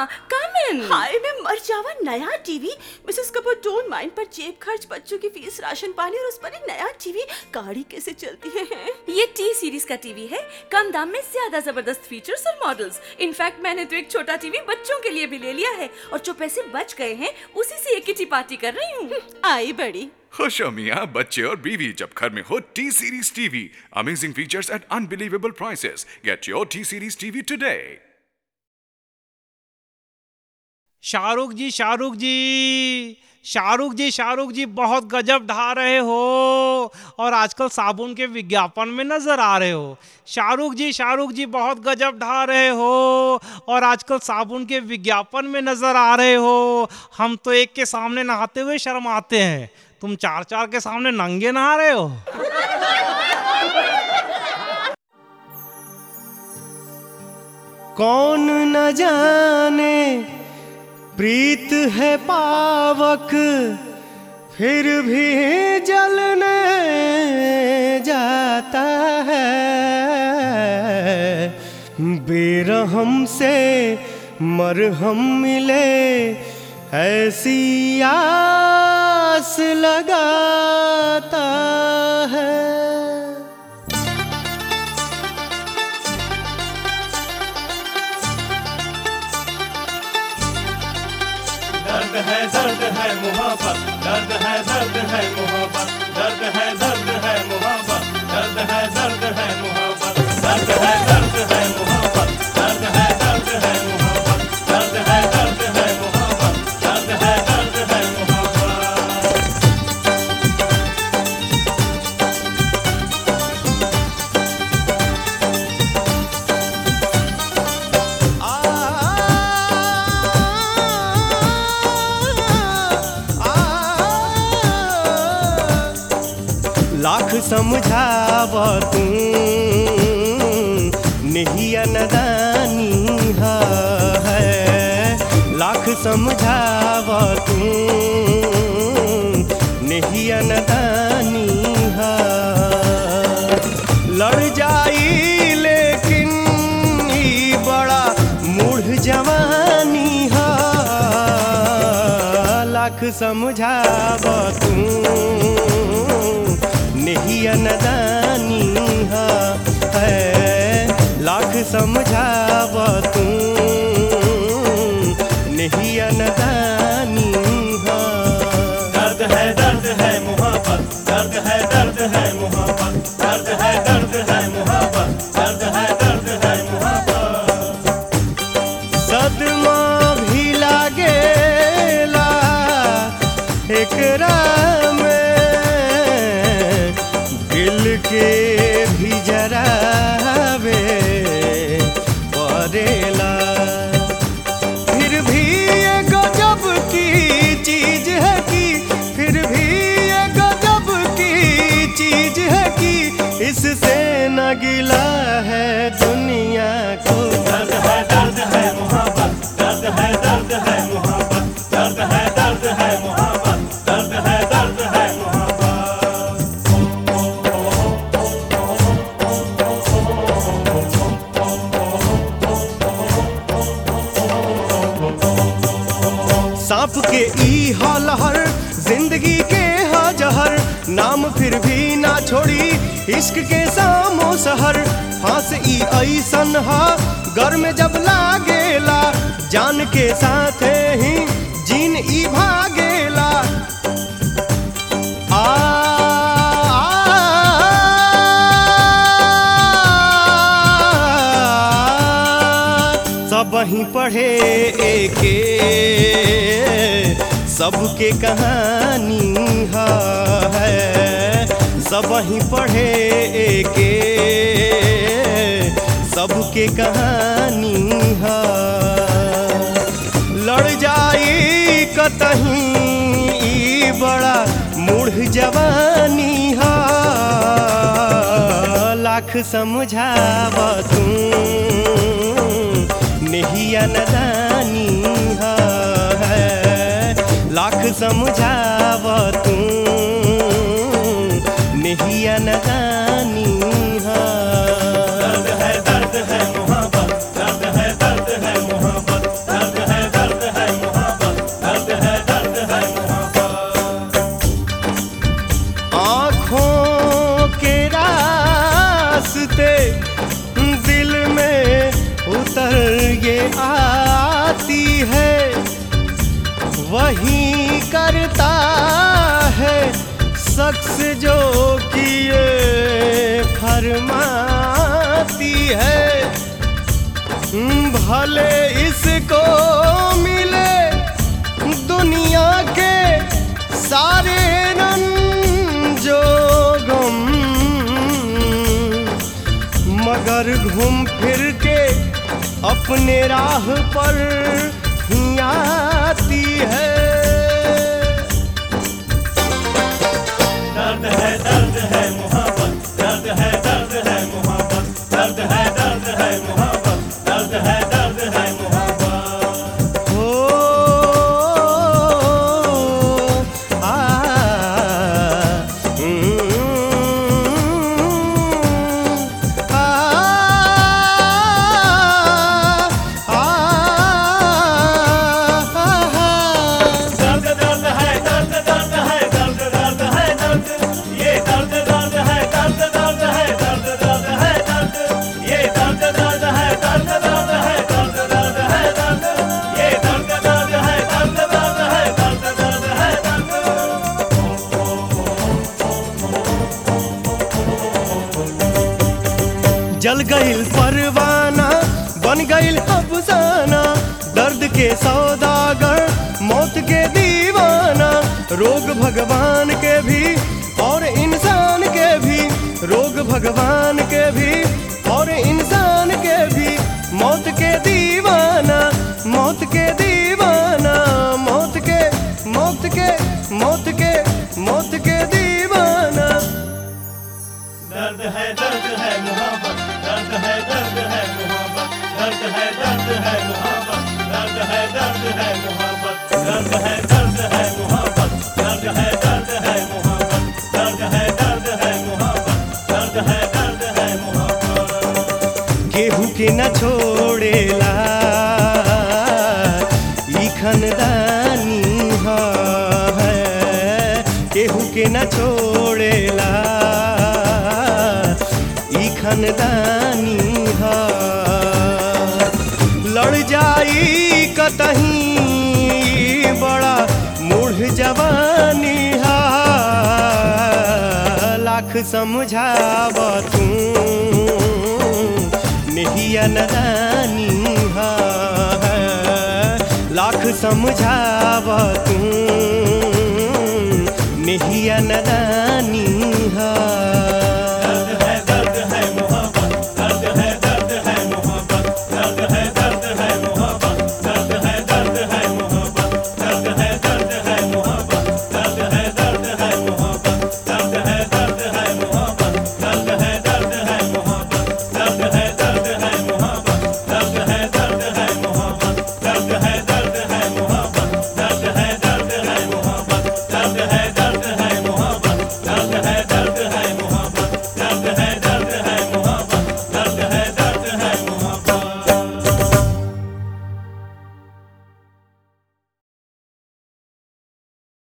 कम इन। हाय मैं मर जावा, नया TV. Mrs Kapoor don't mind, पर जेब खर्च, बच्चों की फीस, राशन पानी और उस पर एक नया टीवी। गाड़ी कैसे चलती है? ये टी सीरीज का टीवी है, कम दाम में ज्यादा जबरदस्त फीचर्स और मॉडल्स। इनफैक्ट मैंने तो एक छोटा टीवी बच्चों के लिए भी ले लिया है और जो पैसे बच गए हैं उसी से एक किटी पार्टी कर रही हूँ। आई बड़ी खुश हो मियाँ, बच्चे और बीवी जब घर में हो T series TV. Amazing features at unbelievable prices. Get your T series TV today. Shahrukh ji, Shahrukh ji, Shahrukh ji, Shahrukh जी बहुत गजब ढा रहे हो और आजकल साबुन के विज्ञापन में नजर आ रहे हो। शाहरुख जी, शाहरुख जी बहुत गजब ढा रहे हो और आजकल साबुन के विज्ञापन में नजर आ रहे हो। हम तो एक के सामने नहाते हुए शर्माते हैं, तुम चार चार के सामने नंगे नहा रहे हो। कौन न जाने प्रीत है पावक, फिर भी जलने जाता है। बेरहम से मरहम मिले ऐसी आस लगाता है। दर्द है मोहब्बत, दर्द है मोहब्बत, दर्द है मोहब्बत, दर्द है मोहब्बत, दर्द है मोहब्बत, दर्द है मोहब्बत, दर्द है मोहब्बत, दर्द है मोहब्बत, दर्द है मोहब्बत। लाख समझाव तू नहिया नदानी है। लाख समझाव तू नहिया नदानी है। लड़ जाई लेकिन ई बड़ा मूढ़ जवानी है। लाख समझाव तू नहिया नदानी है। लाख समझाव तू नहिया नदानी है। दर्द है मोहब्बत, दर्द है मोहब्बत, दर्द है मोहब्बत, दर्द है मोहब्बत। सदमा भी लागेला एकरा में, दिल के भी जरावे परेला। फिर भी ये गजब की चीज है कि, फिर भी ये गजब की चीज है कि इससे न गिला है दुनिया को। दर्द है मोहब्बत, दर्द है मोहब्बत, दर्द है मोहब्बत, दर्द है मोहब्बत। सांप के ई हलहर जिंदगी के हजहर, नाम फिर भी ना छोड़ी इश्क के सामो सहर। फांस ई ऐसन हा घर में जब लागेला, जान के साथ ही जीन ई भागेला। सब ही पढ़े एके सबके कहानी है। सब ही पढ़े एके सबके कहानी है। लड़ जाई कतहीं ई बड़ा मूढ़ जवानी है। लाख समझाव तू नहिया नदानी है। लाख समझाव तू नहिया नदानी है। दर्द है मोहब्बत, दर्द है मोहब्बत, दर्द है आती है वही करता है शख्स जो किए फरमाती है। भले इसको मिले दुनिया के सारे रंजो गम, मगर घूम फिर के अपने राह पर ही आती है। दर्द है मोहब्बत, दर्द है मोहब्बत, दर्द है मोहब्बत, दर्द है मोहब्बत। हो आ जल गईल परवाना बन गईल अफसाना, दर्द के सौदागर मौत के दीवाना। रोग भगवान के भी और इंसान के भी, रोग भगवान के भी और इंसान के भी। मौत के दीवाना, मौत के दीवाना, मौत के मौत के मौत के मौत के दीवाना। दर्द है मोहब्बत, दर्द है मोहब्बत, दर्द है मोहब्बत, दर्द है मोहब्बत, दर्द है मोहब्बत, दर्द है मोहब्बत, दर्द है मोहब्बत, दर्द है मोहब्बत। केहू के न छोड़ेला ई खानदानी है, केहू के न छोड़ेला खानदानी हा। लड़ जाई कतहीं बड़ा मूढ़ जवानी हा। लाख समझाव तू नहिया नदानी हा। लाख समझाव तू नहिया नदानी